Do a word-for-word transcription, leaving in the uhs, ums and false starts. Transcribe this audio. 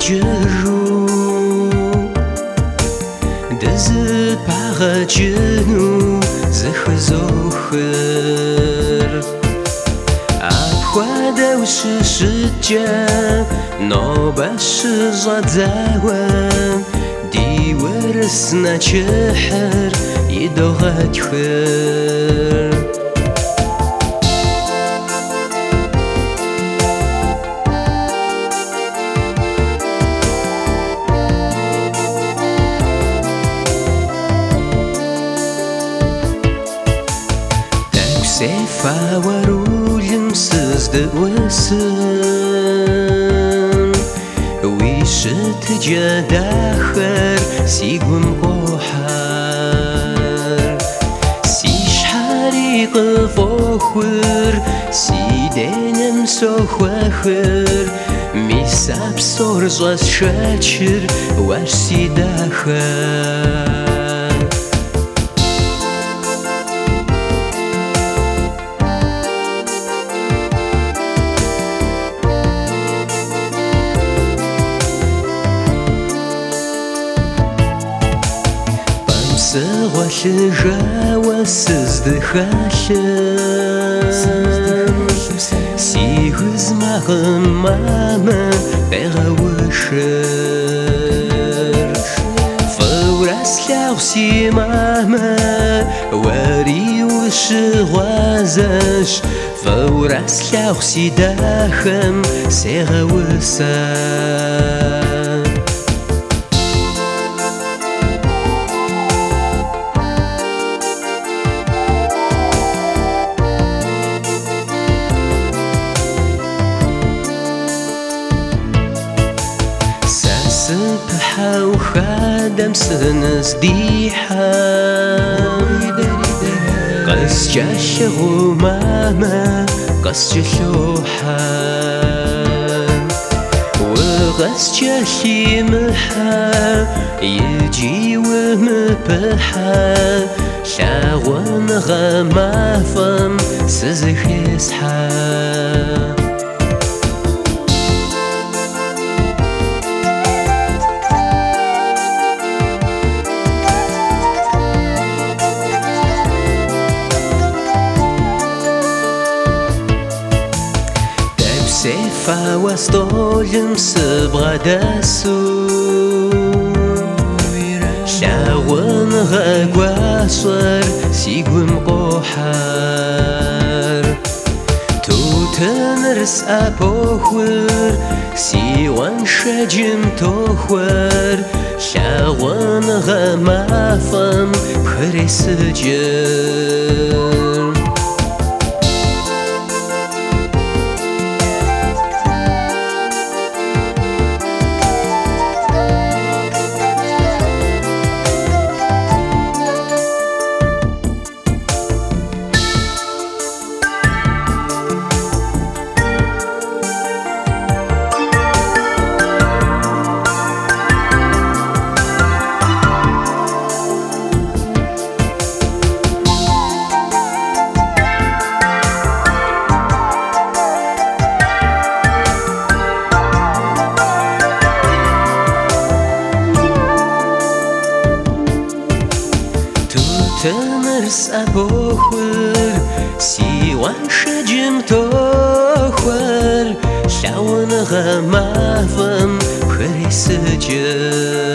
جرو دزت باغ جنو زخ زخر أبخواد وششجا نوبش زادزاوان دي ورسنا جحر يدوغت خير سيفا ورولم سزد وسن ويشت جداخر سيقوم قوحر سيش حريق فوخر سيدينم سوخوخر ميساب سورزوز شاتشر وارسي داخر سغوال جاوا سزدخالم سيغز مغم ماما بغوشر فوراس لاغسي ماما واري وشغوازش فوراس لاغسي داخم سيغوسر سبحة وخادم سنس ديحة قس جاش غمامة قس جلوحة وغس جاشي محا يجي ومبحا شاغون غمافم سزخ يسحا سيفا وستولم سبغداسو شاون غاقواصر سيقوم قوحار توتنرس أبوخور سيوان شجم توخور شاون غمافم بخريس جر تمرس أبوخور سيوان شجم توخور شاون غمافم خريس جر